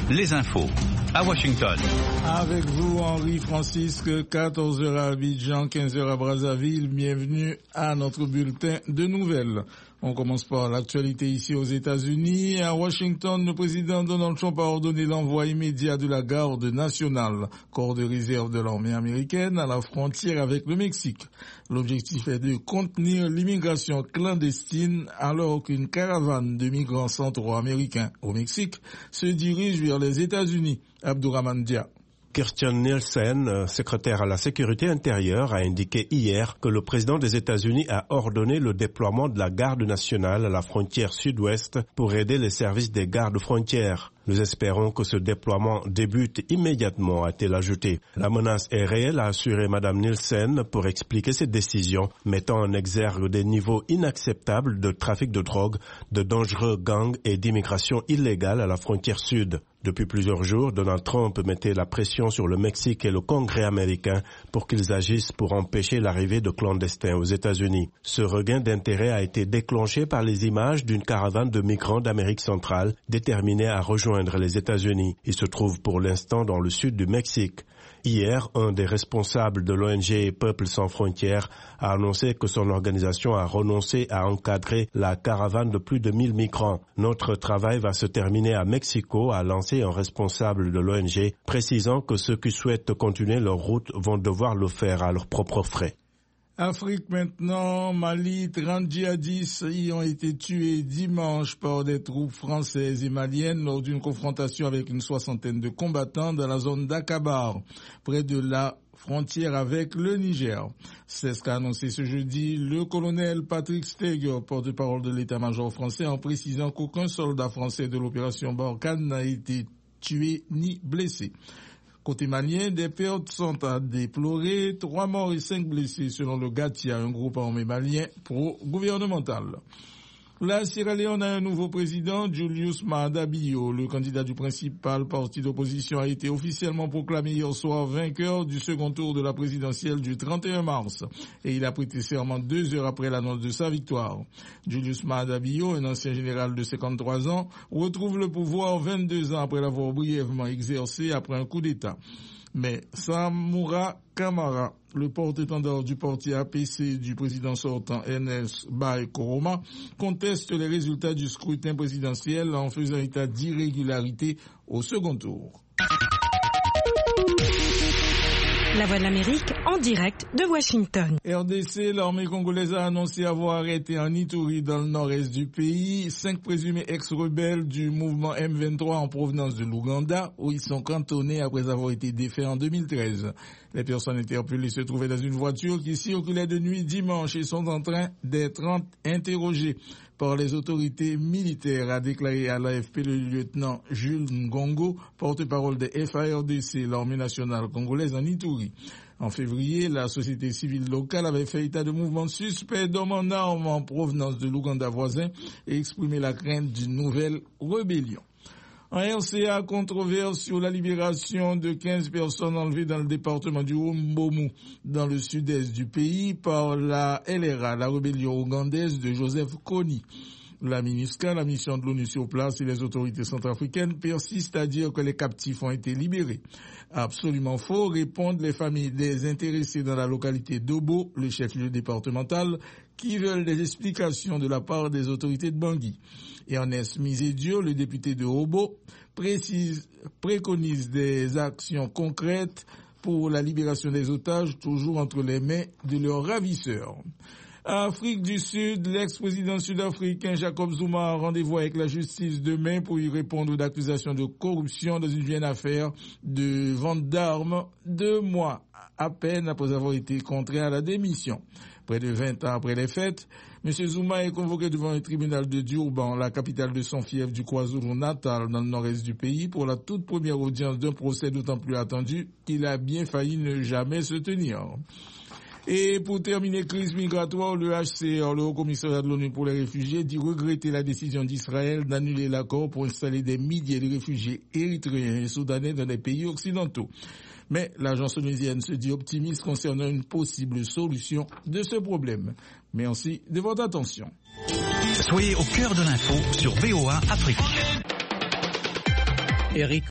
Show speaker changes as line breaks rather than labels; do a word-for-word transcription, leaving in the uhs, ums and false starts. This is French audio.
les infos à Washington.
Avec vous, Henri Francisque, quatorze heures à Abidjan, quinze heures à Brazzaville. Bienvenue à notre bulletin de nouvelles. On commence par l'actualité ici aux États-Unis. À Washington, le président Donald Trump a ordonné l'envoi immédiat de la garde nationale, corps de réserve de l'armée américaine, à la frontière avec le Mexique. L'objectif est de contenir l'immigration clandestine alors qu'une caravane de migrants centro-américains au Mexique se dirige vers les États-Unis. Abdourahmane Dia.
Kirstjen Nielsen, secrétaire à la sécurité intérieure, a indiqué hier que le président des États-Unis a ordonné le déploiement de la garde nationale à la frontière sud-ouest pour aider les services des gardes frontières. Nous espérons que ce déploiement débute immédiatement, a-t-elle ajouté. La menace est réelle, a assuré Mme Nielsen pour expliquer cette décision, mettant en exergue des niveaux inacceptables de trafic de drogue, de dangereux gangs et d'immigration illégale à la frontière sud. Depuis plusieurs jours, Donald Trump mettait la pression sur le Mexique et le Congrès américain pour qu'ils agissent pour empêcher l'arrivée de clandestins aux États-Unis. Ce regain d'intérêt a été déclenché par les images d'une caravane de migrants d'Amérique centrale déterminés à rejoindre les États-Unis. Ils se trouvent pour l'instant dans le sud du Mexique. Hier, un des responsables de l'O N G Peuple sans frontières a annoncé que son organisation a renoncé à encadrer la caravane de plus de mille migrants. Notre travail va se terminer à Mexico, a lancé un responsable de l'O N G, précisant que ceux qui souhaitent continuer leur route vont devoir le faire à leurs propres frais.
Afrique maintenant, Mali, trente djihadistes y ont été tués dimanche par des troupes françaises et maliennes lors d'une confrontation avec une soixantaine de combattants dans la zone d'Akabar, près de la frontière avec le Niger. C'est ce qu'a annoncé ce jeudi le colonel Patrick Steger, porte-parole de l'état-major français, en précisant qu'aucun soldat français de l'opération Barkhane n'a été tué ni blessé. Côté malien, des pertes sont à déplorer, trois morts et cinq blessés selon le Gatia, un groupe armé malien pro-gouvernemental. La Sierra Leone a un nouveau président, Julius Maada Bio. Le candidat du principal parti d'opposition a été officiellement proclamé hier soir vainqueur du second tour de la présidentielle du trente et un mars. Et il a prêté serment deux heures après l'annonce de sa victoire. Julius Maada Bio, un ancien général de cinquante-trois ans, retrouve le pouvoir vingt-deux ans après l'avoir brièvement exercé après un coup d'État. Mais Samoura Kamara, le porte-étendard du parti A P C du président sortant Ernest Bai Koroma, conteste les résultats du scrutin présidentiel en faisant état d'irrégularité au second tour.
La Voix de l'Amérique en direct de Washington.
R D C, l'armée congolaise a annoncé avoir arrêté en Ituri, dans le nord-est du pays, cinq présumés ex-rebelles du mouvement M vingt-trois en provenance de l'Ouganda, où ils sont cantonnés après avoir été défaits en deux mille treize. Les personnes interpellées se trouvaient dans une voiture qui circulait de nuit dimanche et sont en train d'être interrogées par les autorités militaires, a déclaré à l'A F P le lieutenant Jules Ngongo, porte-parole des F A R D C, l'armée nationale congolaise en Ituri. En février, la société civile locale avait fait état de mouvements suspects d'hommes en armes en provenance de l'Ouganda voisin et exprimé la crainte d'une nouvelle rébellion. En R C A, controverse sur la libération de quinze personnes enlevées dans le département du Mbomou, dans le sud-est du pays, par la L R A, la rébellion ougandaise de Joseph Kony. La MINUSCA, la mission de l'ONU sur place et les autorités centrafricaines persistent à dire que les captifs ont été libérés. Absolument faux, répondent les familles des intéressés dans la localité d'Obo, le chef-lieu départemental, qui veulent des explications de la part des autorités de Bangui. Ernest Misédio, le député de Obo, précise, préconise des actions concrètes pour la libération des otages, toujours entre les mains de leurs ravisseurs. Afrique du Sud, l'ex-président sud-africain Jacob Zuma a rendez-vous avec la justice demain pour y répondre d'accusations de corruption dans une vieille affaire de vente d'armes, deux mois à peine après avoir été contraint à la démission. Près de vingt ans après les fêtes, M. Zuma est convoqué devant un tribunal de Durban, la capitale de son fief du KwaZulu-Natal, dans le nord-est du pays, pour la toute première audience d'un procès d'autant plus attendu qu'il a bien failli ne jamais se tenir. Et pour terminer, crise migratoire, le H C R, le Haut-Commissariat de l'ONU pour les réfugiés, dit regretter la décision d'Israël d'annuler l'accord pour installer des milliers de réfugiés érythréens et soudanais dans les pays occidentaux. Mais l'agence onusienne se dit optimiste concernant une possible solution de ce problème. Merci de votre attention.
Soyez au cœur de l'info sur V O A Afrique.
Eric